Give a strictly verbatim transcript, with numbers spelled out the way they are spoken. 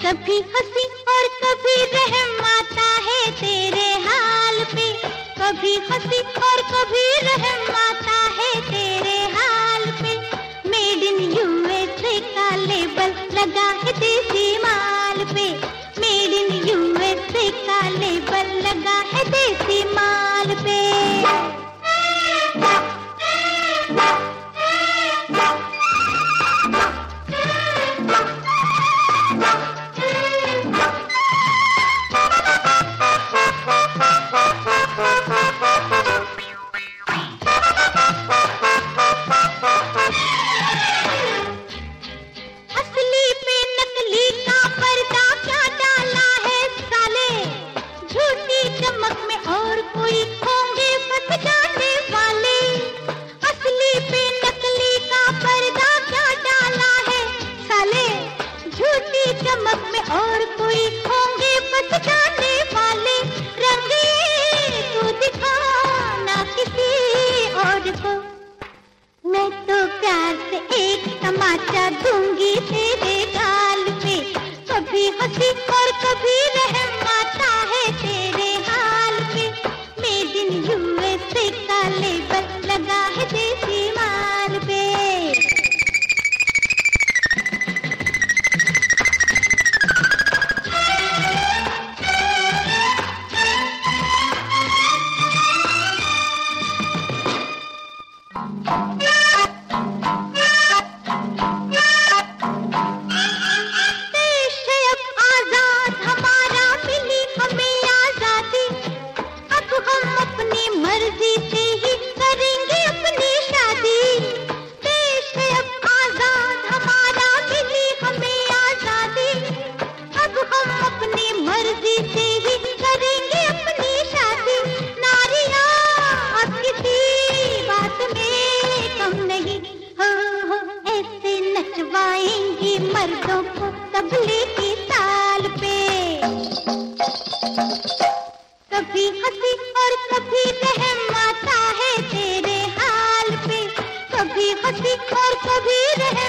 कभी हंसी और कभी रहम आता है तेरे हाल पे, कभी हंसी और कभी रहम आता है तेरे हाल पे। मेड इन यूएसए का लेबल लगा है देसी माल पे, मेड इन यूएसए का लेबल लगा है देसी माल पे। चमक में और कोई होंगे बस जाने वाले, रंगे तू दिखाना किसी और को। मैं तो प्यार से एक तमाचा दूंगी तेरे गाल पे, कभी हंसी और कभी रहम आता है तेरे हाल पे। मेड इन यूएसए का लेबल लगा है देसी माल पे। मर्दों को तबले की ताल पे, कभी हंसी और कभी रहम आता है तेरे हाल पे, कभी हंसी और कभी रहम